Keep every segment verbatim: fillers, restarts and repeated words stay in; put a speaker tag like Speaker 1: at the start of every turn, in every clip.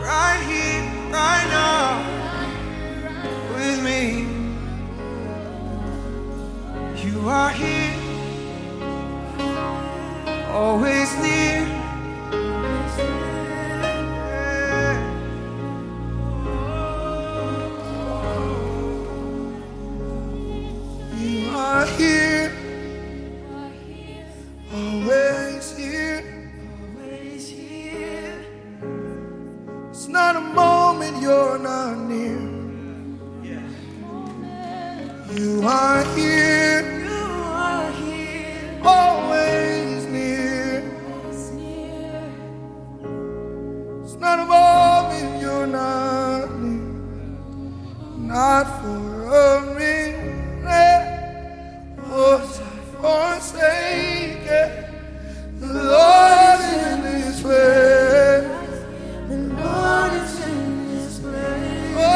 Speaker 1: right here, right now, with me. You are here, always near. You are here, always here. It's not a moment you're not near. You are here, always near. It's not a moment you're not near. Not for a minute was I forsaken. The Lord is in this place. The Lord is in this place. Oh,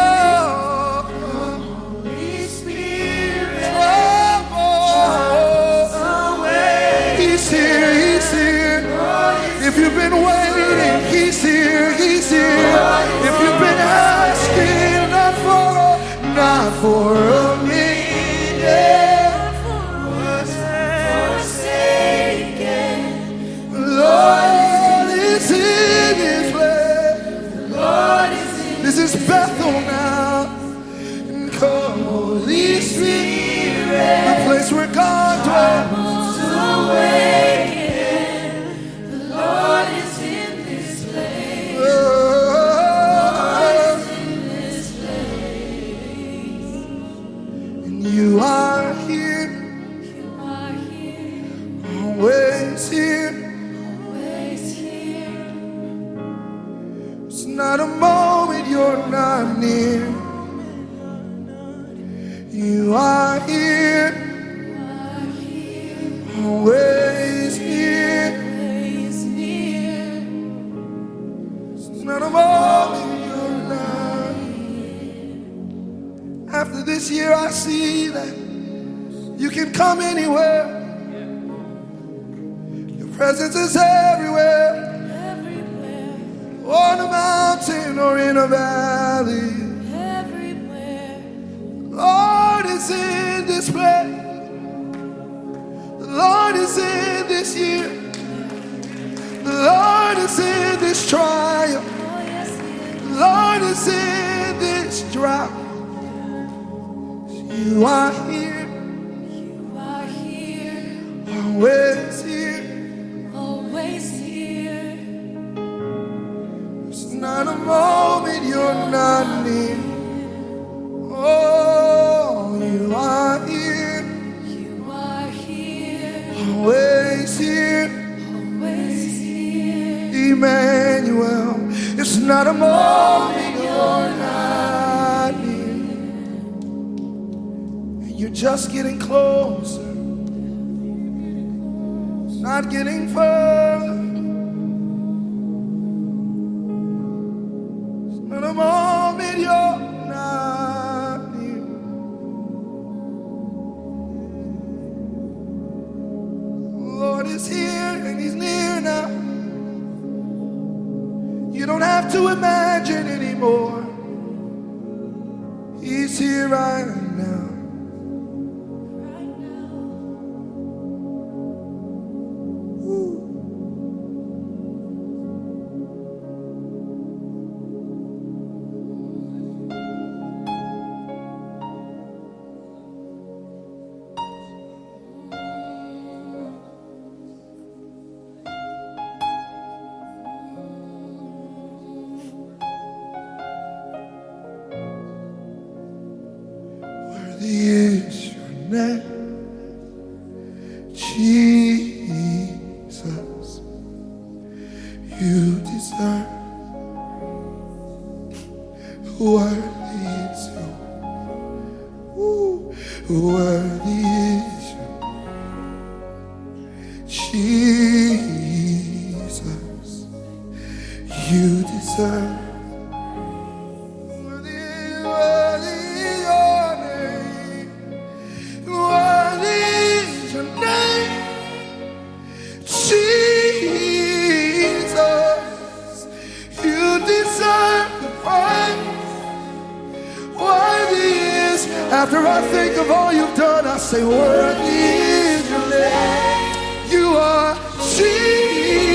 Speaker 1: Holy Spirit, troubles away. He's here, He's here. If you've been waiting, He's here, He's here. If you've been asking, not for, not for a minute, was forsaken. The Lord is in His place. Lord is in This is Bethel now. And come, Holy Spirit, the place where God dwells.
Speaker 2: Awaken. The Lord is in this place.
Speaker 1: Oh,
Speaker 2: Lord is in this place.
Speaker 1: and you are here,
Speaker 2: You are here,
Speaker 1: always here.
Speaker 2: always here.
Speaker 1: It's not a moment you're not near. You are here,
Speaker 2: You are here,
Speaker 1: always here.
Speaker 2: always near.
Speaker 1: It's not a moment you're not. After this year, I see that you can come anywhere. Your presence is everywhere,
Speaker 2: Everywhere,
Speaker 1: on a mountain or in a valley.
Speaker 2: everywhere.
Speaker 1: Lord is in this place. The Lord is in this year. The Lord is in this trial.
Speaker 2: Oh, yes, He is.
Speaker 1: The Lord is in this drought. You are here,
Speaker 2: You are here,
Speaker 1: always here.
Speaker 2: always here.
Speaker 1: It's not a moment you're not near. Oh, you are here,
Speaker 2: You are here,
Speaker 1: always here.
Speaker 2: always here.
Speaker 1: Emmanuel, it's not a moment you're not near. And you're just getting closer, not getting further. It's not a moment you're not near. The Lord is here and He's near now. You don't have to imagine anymore. He's here right now.
Speaker 2: Right now.
Speaker 1: Worthy is your name, Jesus. You deserve. Worthy is your. Ooh, worthy is your. Jesus. You deserve. Worthy, worthy is your name. Worthy is your name, Jesus. You deserve. after I think of all you've done, I say, worthy is your name. You are Jesus.